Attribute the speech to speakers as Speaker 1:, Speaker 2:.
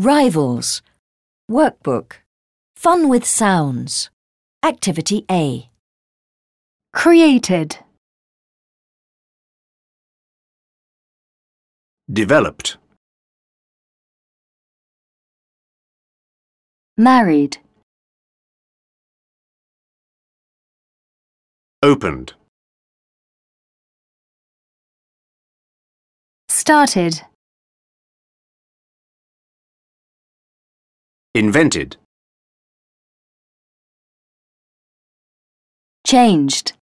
Speaker 1: Rivals. Workbook. Fun with sounds. Activity A.
Speaker 2: Created.
Speaker 3: Developed.
Speaker 2: Married.
Speaker 3: Opened.
Speaker 2: Started.
Speaker 3: Invented.
Speaker 2: Changed.